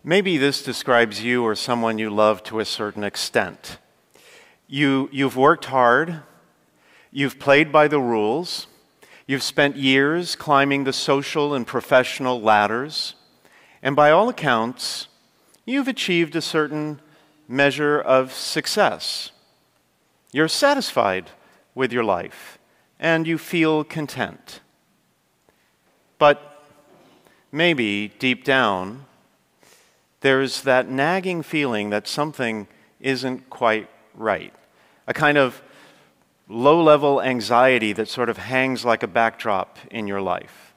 Maybe this describes you or someone you love to a certain extent. You've worked hard, you've played by the rules, you've spent years climbing the social and professional ladders, and by all accounts, you've achieved a certain measure of success. You're satisfied with your life, and you feel content. But maybe deep down, there's that nagging feeling that something isn't quite right. A kind of low-level anxiety that sort of hangs like a backdrop in your life.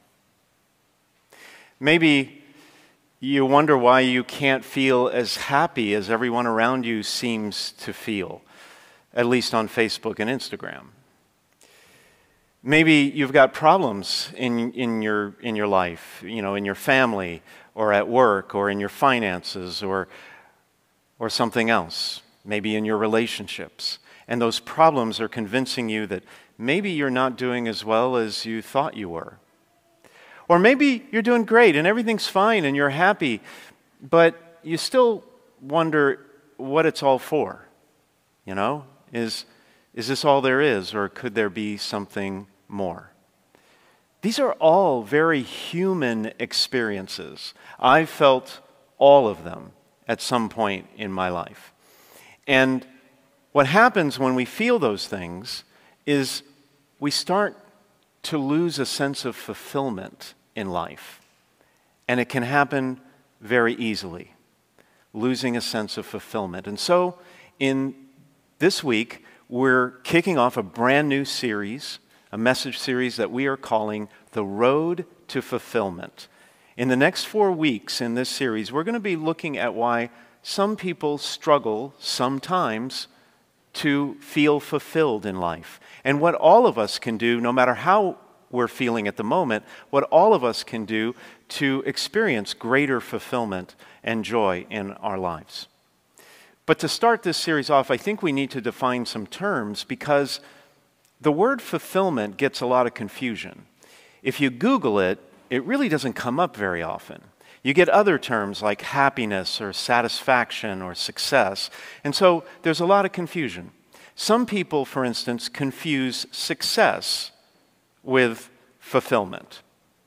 Maybe you wonder why you can't feel as happy as everyone around you seems to feel, at least on Facebook and Instagram. Maybe you've got problems in your life, in your family, or at work, or in your finances, or something else. Maybe in your relationships. And those problems are convincing you that maybe you're not doing as well as you thought you were. Or maybe you're doing great and everything's fine and you're happy, but you still wonder what it's all for. Is this all there is, or could there be something more? These are all very human experiences. I've felt all of them at some point in my life. And what happens when we feel those things is we start to lose a sense of fulfillment in life. And it can happen very easily, losing a sense of fulfillment. And so in this week, we're kicking off a brand new series, a message series that we are calling The Road to Fulfillment. In the next 4 weeks in this series, we're going to be looking at why some people struggle sometimes to feel fulfilled in life. And what all of us can do, no matter how we're feeling at the moment, what all of us can do to experience greater fulfillment and joy in our lives. But to start this series off, I think we need to define some terms because the word fulfillment gets a lot of confusion. If you Google it, it really doesn't come up very often. You get other terms like happiness or satisfaction or success, and so there's a lot of confusion. Some people, for instance, confuse success with fulfillment.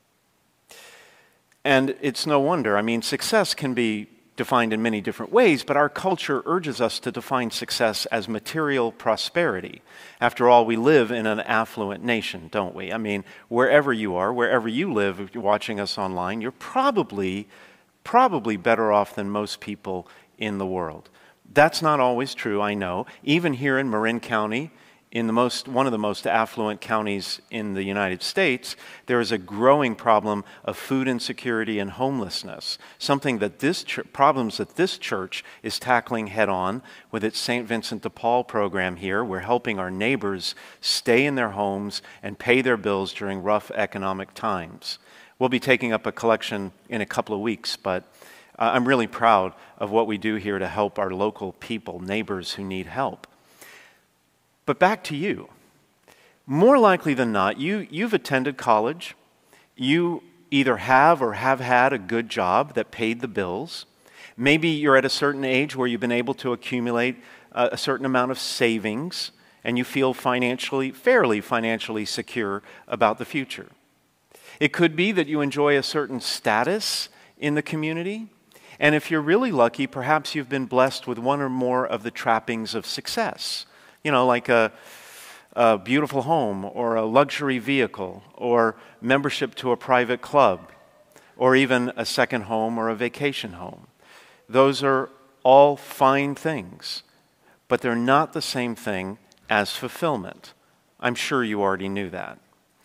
And it's no wonder. Success can be defined in many different ways, but our culture urges us to define success as material prosperity. After all, we live in an affluent nation, don't we? Wherever you are, wherever you live, if you're watching us online, you're probably better off than most people in the world. That's not always true, I know. Even here in Marin County, in one of the most affluent counties in the United States, there is a growing problem of food insecurity and homelessness, something that problems that this church is tackling head on with its St. Vincent de Paul program here. We're helping our neighbors stay in their homes and pay their bills during rough economic times. We'll be taking up a collection in a couple of weeks, but I'm really proud of what we do here to help our local people, neighbors who need help. But back to you. More likely than not, you've attended college. You either have or have had a good job that paid the bills. Maybe you're at a certain age where you've been able to accumulate a certain amount of savings and you feel fairly financially secure about the future. It could be that you enjoy a certain status in the community. And if you're really lucky, perhaps you've been blessed with one or more of the trappings of success. Like a beautiful home, or a luxury vehicle, or membership to a private club, or even a second home or a vacation home. Those are all fine things, but they're not the same thing as fulfillment. I'm sure you already knew that.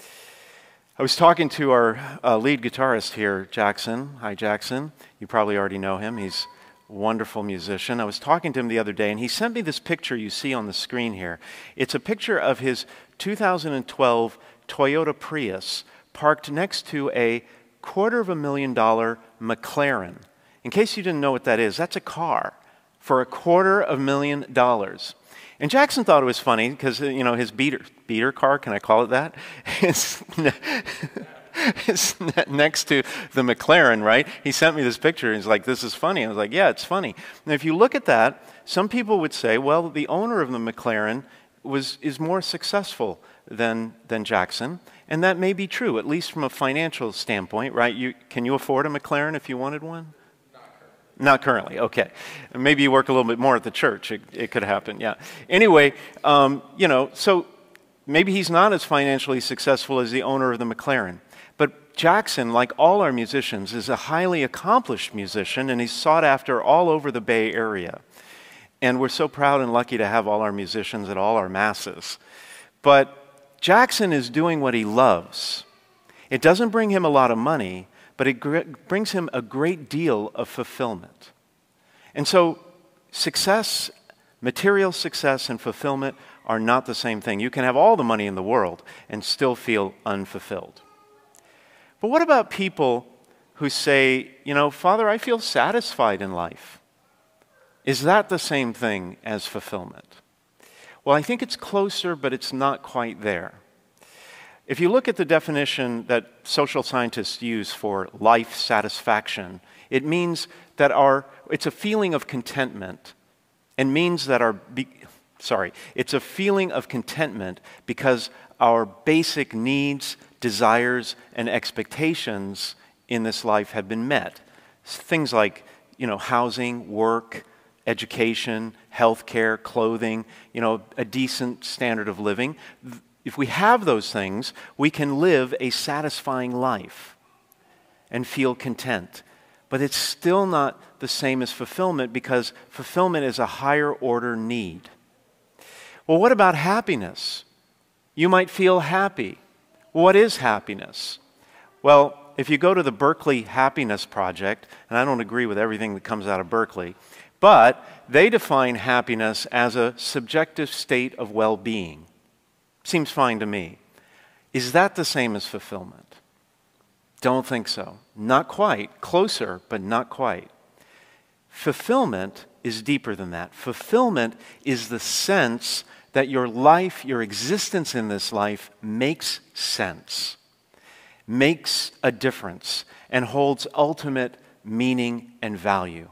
I was talking to our lead guitarist here, Jackson. Hi, Jackson. You probably already know him. He's wonderful musician. I was talking to him the other day, and he sent me this picture you see on the screen here. It's a picture of his 2012 Toyota Prius parked next to a $250,000 McLaren. In case you didn't know what that is, that's a car for $250,000. And Jackson thought it was funny because, his beater car, can I call it that? is next to the McLaren, right? He sent me this picture, and he's like, this is funny. I was like, yeah, it's funny. And if you look at that, some people would say, well, the owner of the McLaren is more successful than Jackson, and that may be true, at least from a financial standpoint, right? Can you afford a McLaren if you wanted one? Not currently, okay. Maybe you work a little bit more at the church. It could happen, yeah. Anyway, so maybe he's not as financially successful as the owner of the McLaren. But Jackson, like all our musicians, is a highly accomplished musician, and he's sought after all over the Bay Area. And we're so proud and lucky to have all our musicians at all our masses. But Jackson is doing what he loves. It doesn't bring him a lot of money, but it brings him a great deal of fulfillment. And so success, material success and fulfillment are not the same thing. You can have all the money in the world and still feel unfulfilled. But what about people who say, Father, I feel satisfied in life? Is that the same thing as fulfillment? Well, I think it's closer, but it's not quite there. If you look at the definition that social scientists use for life satisfaction, it means that it's a feeling of contentment, and means that it's a feeling of contentment because our basic needs, desires, and expectations in this life have been met. Things like, housing, work, education, healthcare, clothing, a decent standard of living. If we have those things, we can live a satisfying life and feel content. But it's still not the same as fulfillment, because fulfillment is a higher order need. Well, what about happiness? You might feel happy. What is happiness? Well, if you go to the Berkeley Happiness Project, and I don't agree with everything that comes out of Berkeley, but they define happiness as a subjective state of well-being. Seems fine to me. Is that the same as fulfillment? Don't think so. Not quite. Closer, but not quite. Fulfillment is deeper than that. Fulfillment is the sense that your life, your existence in this life makes sense, makes a difference, and holds ultimate meaning and value.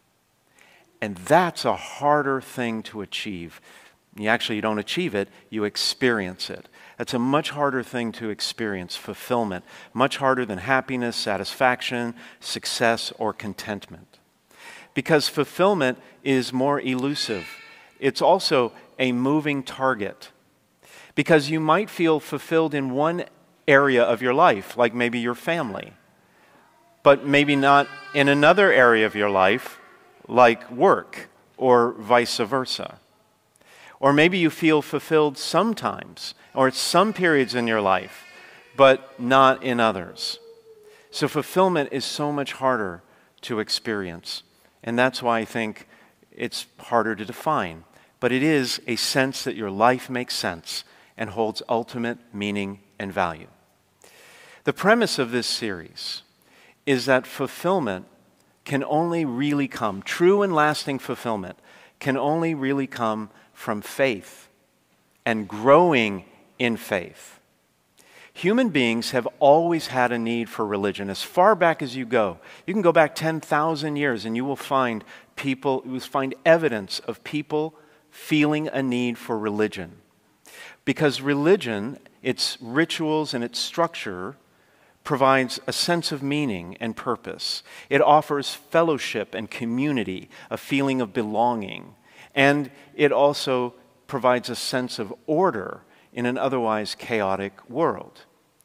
And that's a harder thing to achieve. You don't achieve it, you experience it. That's a much harder thing to experience, fulfillment. Much harder than happiness, satisfaction, success, or contentment. Because fulfillment is more elusive. It's also a moving target. Because you might feel fulfilled in one area of your life, like maybe your family, but maybe not in another area of your life, like work, or vice versa. Or maybe you feel fulfilled sometimes, or at some periods in your life, but not in others. So fulfillment is so much harder to experience. And that's why I think it's harder to define. But it is a sense that your life makes sense and holds ultimate meaning and value. The premise of this series is that fulfillment can only really come, true and lasting fulfillment, can only really come from faith and growing in faith. Human beings have always had a need for religion. As far back as you go, you can go back 10,000 years and you will find evidence of people feeling a need for religion. Because religion, its rituals and its structure, provides a sense of meaning and purpose. It offers fellowship and community, a feeling of belonging. And it also provides a sense of order in an otherwise chaotic world.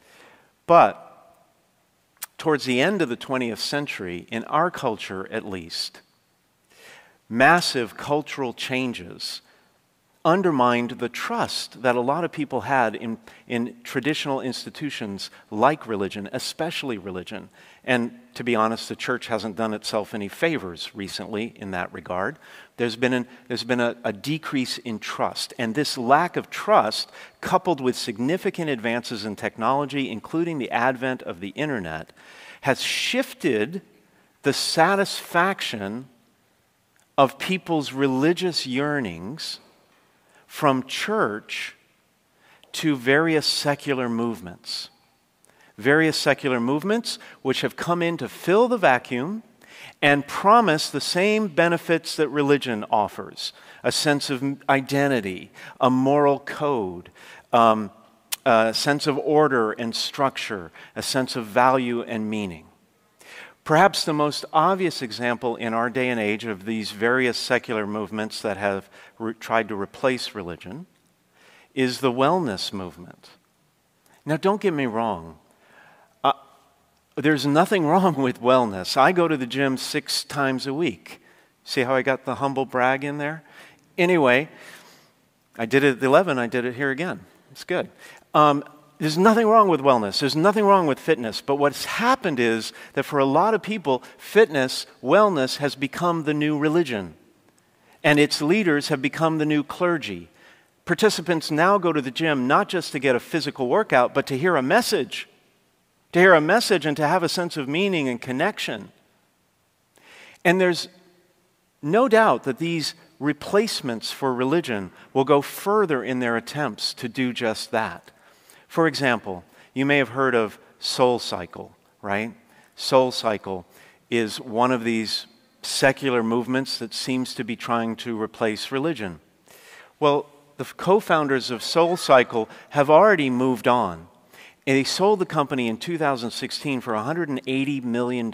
But towards the end of the 20th century, in our culture at least, massive cultural changes undermined the trust that a lot of people had in traditional institutions like religion, especially religion. And to be honest, the church hasn't done itself any favors recently in that regard. There's been a decrease in trust. And this lack of trust, coupled with significant advances in technology, including the advent of the internet, has shifted the satisfaction of people's religious yearnings from church to various secular movements, various secular movements which have come in to fill the vacuum and promise the same benefits that religion offers: a sense of identity, a moral code, a sense of order and structure, a sense of value and meaning. Perhaps the most obvious example in our day and age of these various secular movements that have tried to replace religion is the wellness movement. Now, don't get me wrong. There's nothing wrong with wellness. I go to the gym 6 times a week. See how I got the humble brag in there? Anyway, I did it at 11, I did it here again. It's good. There's nothing wrong with wellness. There's nothing wrong with fitness. But what's happened is that for a lot of people, fitness, wellness has become the new religion. And its leaders have become the new clergy. Participants now go to the gym not just to get a physical workout, but to hear a message. To hear a message and to have a sense of meaning and connection. And there's no doubt that these replacements for religion will go further in their attempts to do just that. For example, you may have heard of SoulCycle, right? SoulCycle is one of these secular movements that seems to be trying to replace religion. Well, the co-founders of SoulCycle have already moved on. And they sold the company in 2016 for $180 million.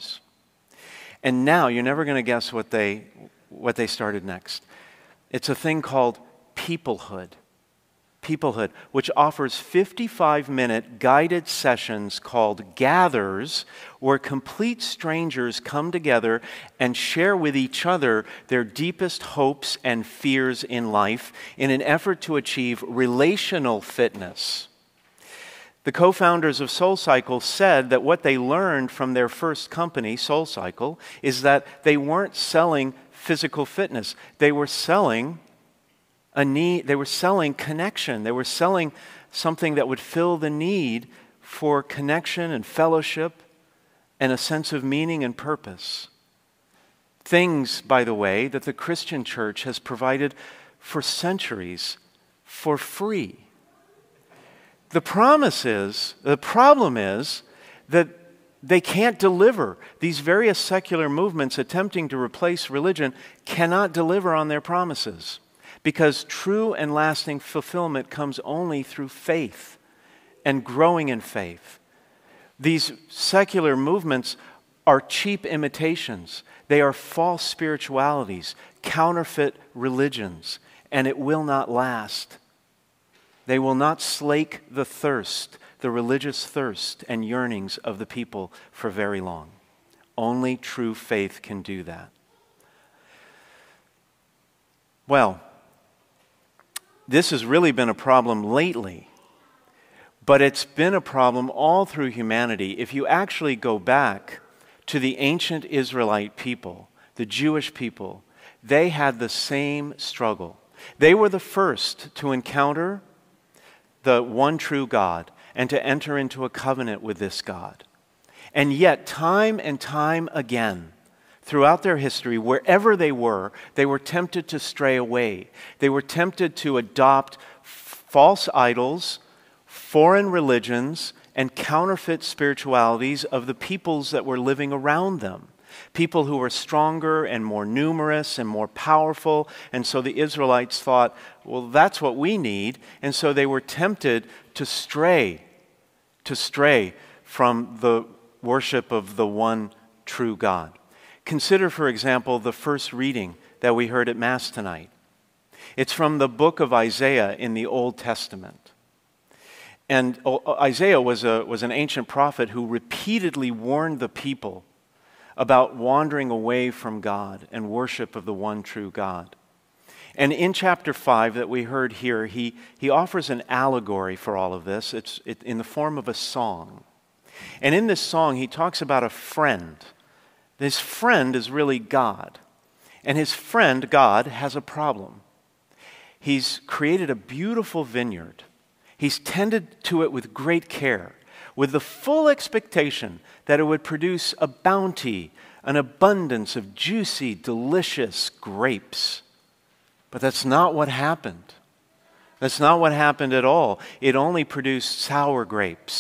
And now, you're never going to guess what they started next. It's a thing called Peoplehood. Peoplehood, which offers 55-minute guided sessions called Gathers, where complete strangers come together and share with each other their deepest hopes and fears in life in an effort to achieve relational fitness. The co-founders of SoulCycle said that what they learned from their first company, SoulCycle, is that they weren't selling physical fitness. They were selling a need, they were selling connection. They were selling something that would fill the need for connection and fellowship and a sense of meaning and purpose. Things, by the way, that the Christian church has provided for centuries for free. The problem is that they can't deliver. These various secular movements attempting to replace religion cannot deliver on their promises, because true and lasting fulfillment comes only through faith and growing in faith. These secular movements are cheap imitations. They are false spiritualities, counterfeit religions, and it will not last. They will not slake the thirst, the religious thirst and yearnings of the people for very long. Only true faith can do that. Well, this has really been a problem lately, but it's been a problem all through humanity. If you actually go back to the ancient Israelite people, the Jewish people, they had the same struggle. They were the first to encounter the one true God and to enter into a covenant with this God. And yet, time and time again, throughout their history, wherever they were tempted to stray away. They were tempted to adopt false idols, foreign religions, and counterfeit spiritualities of the peoples that were living around them. People who were stronger and more numerous and more powerful. And so the Israelites thought, well, that's what we need. And so they were tempted to stray from the worship of the one true God. Consider, for example, the first reading that we heard at Mass tonight. It's from the book of Isaiah in the Old Testament. And Isaiah was an ancient prophet who repeatedly warned the people about wandering away from God and worship of the one true God. And in chapter 5 that we heard here, he offers an allegory for all of this. It's in the form of a song. And in this song, he talks about a friend. His friend is really God. And his friend, God, has a problem. He's created a beautiful vineyard. He's tended to it with great care, with the full expectation that it would produce a bounty, an abundance of juicy, delicious grapes. But that's not what happened. That's not what happened at all. It only produced sour grapes,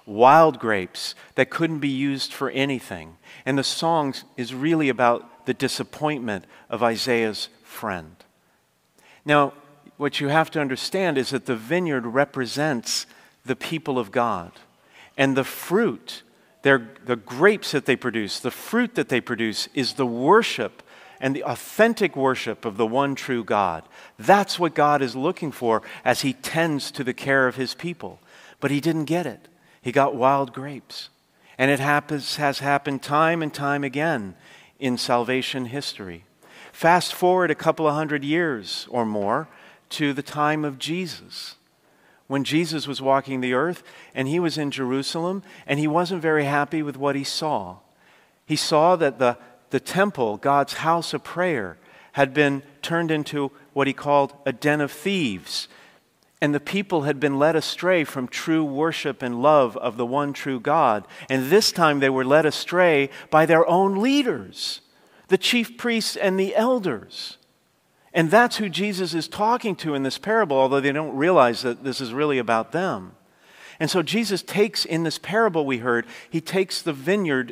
wild grapes that couldn't be used for anything. And the song is really about the disappointment of Isaiah's friend. Now, what you have to understand is that the vineyard represents the people of God. And the fruit, the grapes that they produce, the fruit that they produce is the worship and the authentic worship of the one true God. That's what God is looking for as he tends to the care of his people. But he didn't get it. He got wild grapes. And it has happened time and time again in salvation history. Fast forward a couple of hundred years or more to the time of Jesus, when Jesus was walking the earth and he was in Jerusalem and he wasn't very happy with what he saw. He saw that the temple, God's house of prayer, had been turned into what he called a den of thieves. And the people had been led astray from true worship and love of the one true God. And this time they were led astray by their own leaders, the chief priests and the elders. And that's who Jesus is talking to in this parable, although they don't realize that this is really about them. And so Jesus takes, in this parable we heard, he takes the vineyard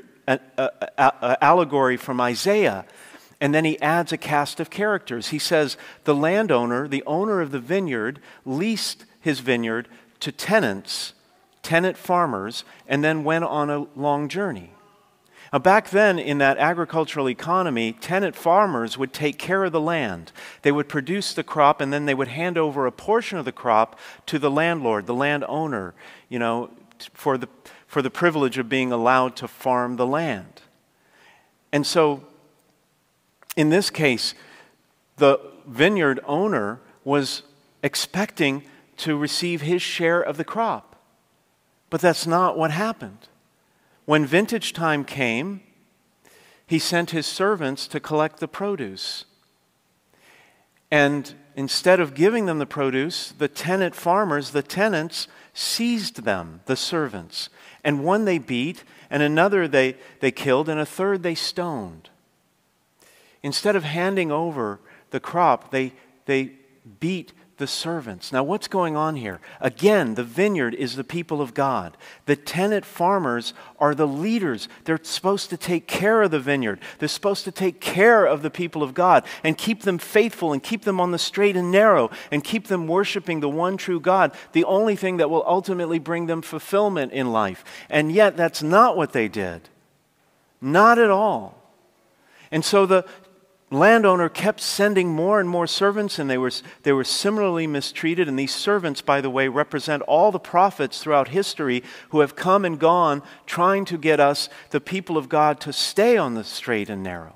allegory from Isaiah, and then he adds a cast of characters. He says the landowner, the owner of the vineyard, leased his vineyard to tenant farmers, and then went on a long journey. Now, back then, in that agricultural economy, tenant farmers would take care of the land. They would produce the crop, and then they would hand over a portion of the crop to the landlord, the landowner, for the privilege of being allowed to farm the land. And so, in this case, the vineyard owner was expecting to receive his share of the crop. But that's not what happened. When vintage time came, he sent his servants to collect the produce. And instead of giving them the produce, the tenant farmers, the tenants, seized them, the servants. And one they beat, and another they killed, and a third they stoned. Instead of handing over the crop, they beat the servants. Now, what's going on here? Again, the vineyard is the people of God. The tenant farmers are the leaders. They're supposed to take care of the vineyard. They're supposed to take care of the people of God and keep them faithful and keep them on the straight and narrow and keep them worshiping the one true God, the only thing that will ultimately bring them fulfillment in life. And yet, that's not what they did. Not at all. And so the landowner kept sending more and more servants, and they were similarly mistreated. And these servants, by the way, represent all the prophets throughout history who have come and gone trying to get us, the people of God, to stay on the straight and narrow.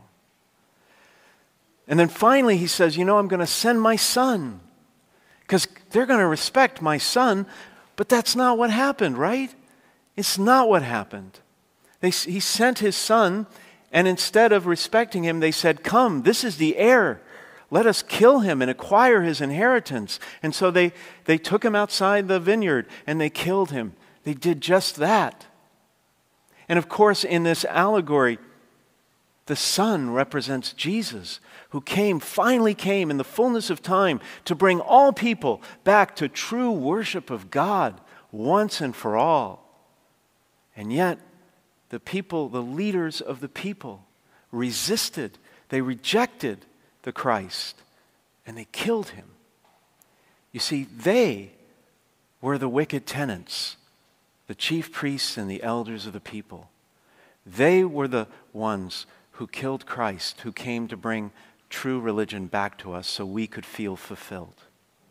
And then finally he says, I'm going to send my son, because they're going to respect my son. But that's not what happened, right? It's not what happened. He sent his son, and instead of respecting him, they said, "Come, this is the heir. Let us kill him and acquire his inheritance." And so they took him outside the vineyard and they killed him. They did just that. And of course, in this allegory, the Son represents Jesus, who finally came in the fullness of time to bring all people back to true worship of God once and for all. And yet, the people, the leaders of the people, resisted. They rejected the Christ, and they killed him. You see, they were the wicked tenants, the chief priests and the elders of the people. They were the ones who killed Christ, who came to bring true religion back to us so we could feel fulfilled.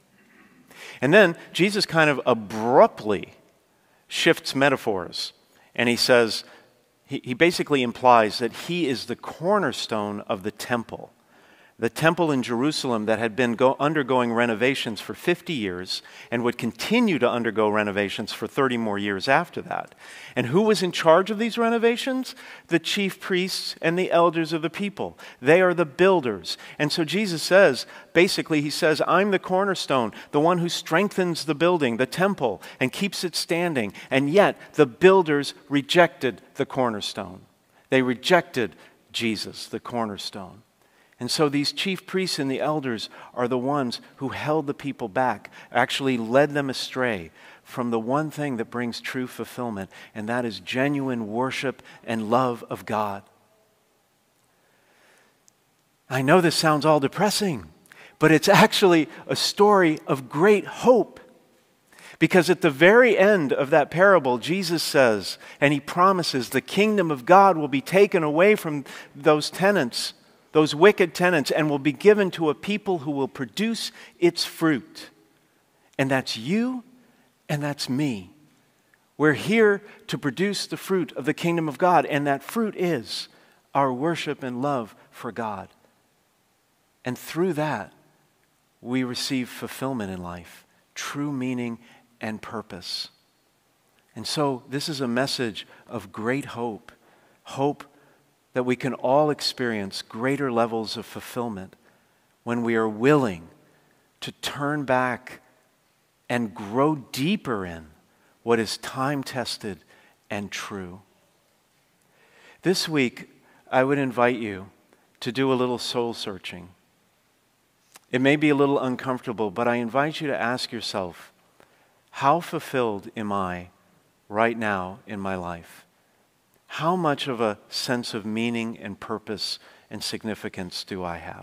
And then Jesus kind of abruptly shifts metaphors, and he says, he basically implies that he is the cornerstone of the temple. The temple in Jerusalem that had been undergoing renovations for 50 years and would continue to undergo renovations for 30 more years after that. And who was in charge of these renovations? The chief priests and the elders of the people. They are the builders. And so Jesus says, basically he says, I'm the cornerstone, the one who strengthens the building, the temple, and keeps it standing. And yet the builders rejected the cornerstone. They rejected Jesus, the cornerstone. And so these chief priests and the elders are the ones who held the people back, actually led them astray from the one thing that brings true fulfillment, and that is genuine worship and love of God. I know this sounds all depressing, but it's actually a story of great hope. Because at the very end of that parable, Jesus says, and he promises, the kingdom of God will be taken away from those tenants, those wicked tenants, and will be given to a people who will produce its fruit. And that's you, and that's me. We're here to produce the fruit of the kingdom of God, and that fruit is our worship and love for God. And through that, we receive fulfillment in life, true meaning and purpose. And so this is a message of great hope. Hope that we can all experience greater levels of fulfillment when we are willing to turn back and grow deeper in what is time-tested and true. This week, I would invite you to do a little soul searching. It may be a little uncomfortable, but I invite you to ask yourself, how fulfilled am I right now in my life? How much of a sense of meaning and purpose and significance do I have?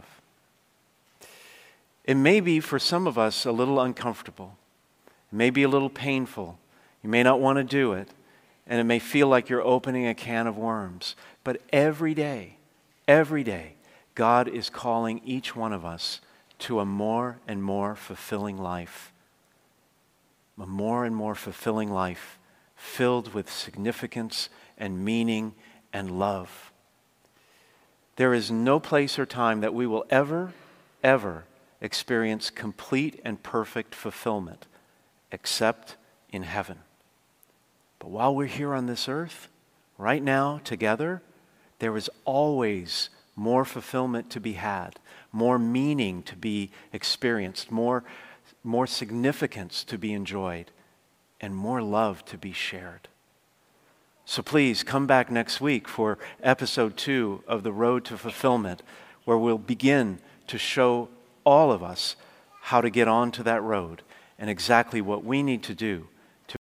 It may be for some of us a little uncomfortable. It may be a little painful. You may not want to do it, and it may feel like you're opening a can of worms. But every day, God is calling each one of us to a more and more fulfilling life. A more and more fulfilling life filled with significance and meaning and love. There is no place or time that we will ever experience complete and perfect fulfillment except in heaven. But while we're here on this earth, right now, together, there is always more fulfillment to be had, more meaning to be experienced, more significance to be enjoyed, and more love to be shared. So please come back next week for episode 2 of The Road to Fulfillment, where we'll begin to show all of us how to get onto that road and exactly what we need to do